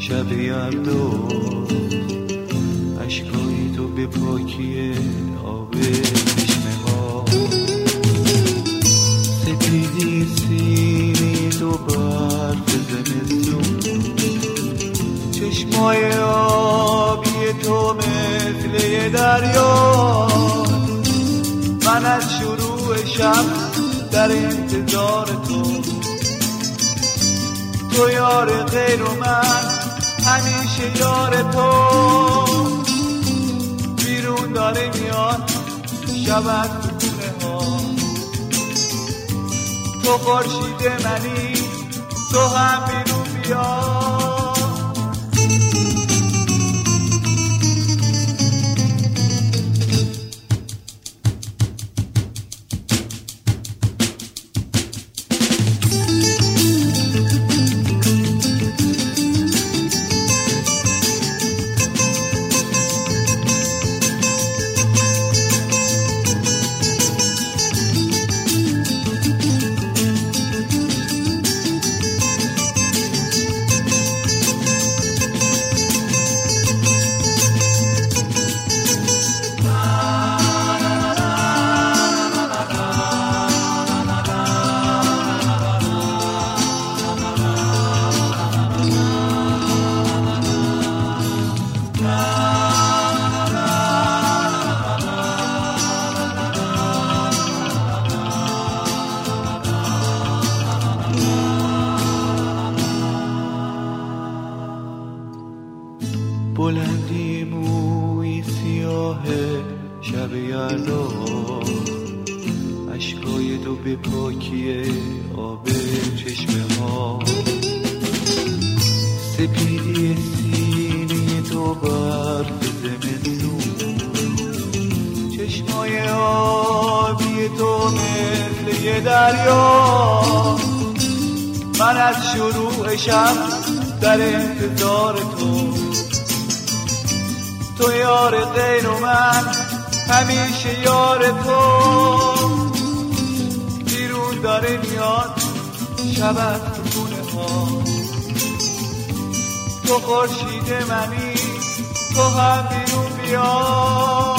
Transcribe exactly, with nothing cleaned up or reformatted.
شب یلدا اشکای تو به پاکی آب چشمه ها، سپیدی سینی تو برف زمستون، چشمای آبی تو مثل یه دریا. من از شروع شب در انتظار تو، تو یار غیر و من همیشه یار تو. بیرون داره میاد شب از خونه ها، تو خورشید منی، تو هم بیرون بیا. بلندی موی سیاه شب یلدا اشکای تو به پاکی آب چشمه ها، سپیدی سینی تو برف زمستون، چشمای آبی تو مثل یه دریا. من از شروع شب در انتظار تو، تو یار غیر و من همیشه یار تو. بیرون داره میاد شب از خونه ها، تو خورشید منی، تو هم بیرون بیا.